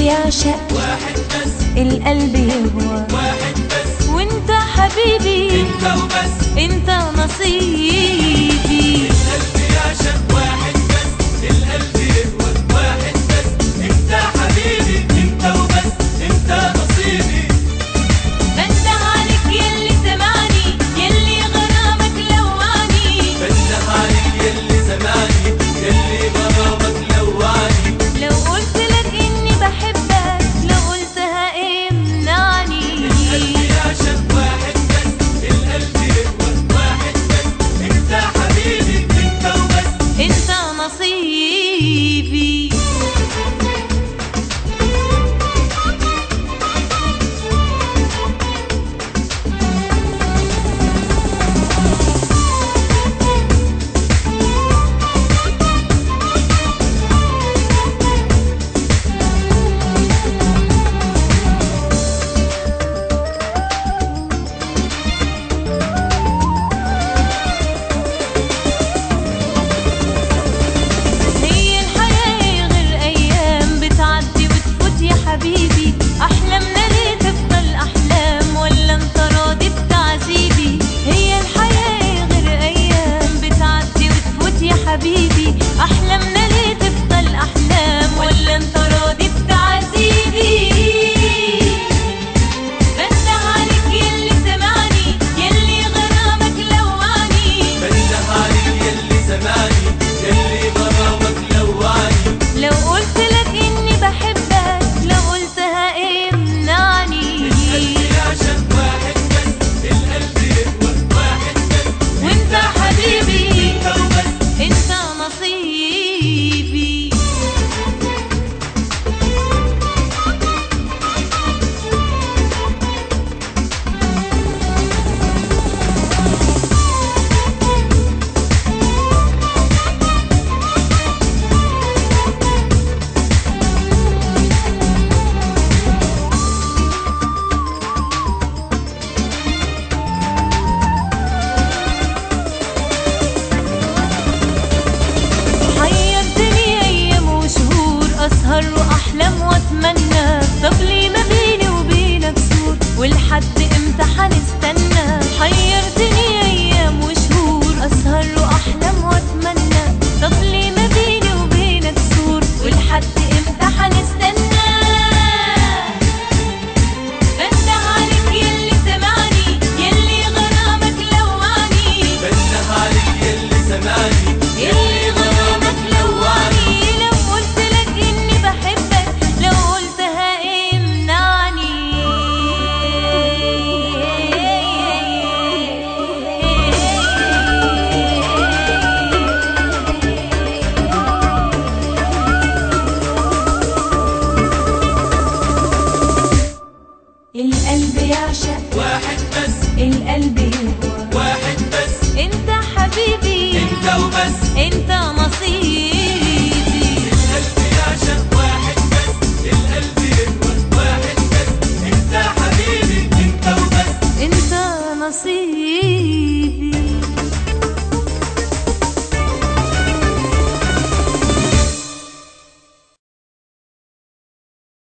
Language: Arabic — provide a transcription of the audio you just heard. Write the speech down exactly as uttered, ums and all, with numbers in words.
يعشق واحد بس، القلب يهوى واحد بس، وانت حبيبي انت وبس، انت نصيبي. القلب يعشق واحد بس، القلب يهوى واحد بس، انت حبيبي انت وبس، انت نصيبي. بنده عليك يلي سمعني يلي غرامك لوعني، بنده عليك يلي سمعني يلي غرامك لوعني. لو قلت لك اني بحبك لو قلتها امنعني. القلب يعشق واحد بس، القلب يهوى واحد بس، انت حبيبي انت وبس، انت نصيبي. حبيبي أحلامنا ليه تفضل أحلام ولا انت راضي بتعذيبي؟ هي الحياة غير أيام بتعدي وتفوت يا حبيبي، أحلامنا ليه تفضل أحلام ولا انت راضي بتعذيبي؟ بنده عليك يلي سمعني يلي غرامك لوعني، بنده عليك يلي سمعني يلي غرامك لوعني. لو قلت لك إني بحبك لو قلتها امنعني. القلب يعشق واحد بس، القلب يهوى واحد بس، وانت حبيبي انت وبس، انت نصيبي. أسهر وأحلم وأتمنى، طب ليه ما بيني وبينك سور ولحد إمتى حنستنى؟ حيرتني أيام وشهور أسهر وأحلم وأتمنى، طب ليه ما بيني وبينك سور ولحد إمتى حنستنى؟ بنده عليك يلي سمعني يلي غرامك لوعني، بنده عليك يلي سمعني يلي غرامك لوعني. لو قلت لك إني بحبك لو قلتها امنعني. القلب يعشق واحد بس، القلب يهوى واحد بس، انت حبيبي انت وبس، انت نصيبي. القلب يعشق واحد بس، القلب يهوى واحد بس، انت حبيبي انت وبس، انت نصيبي.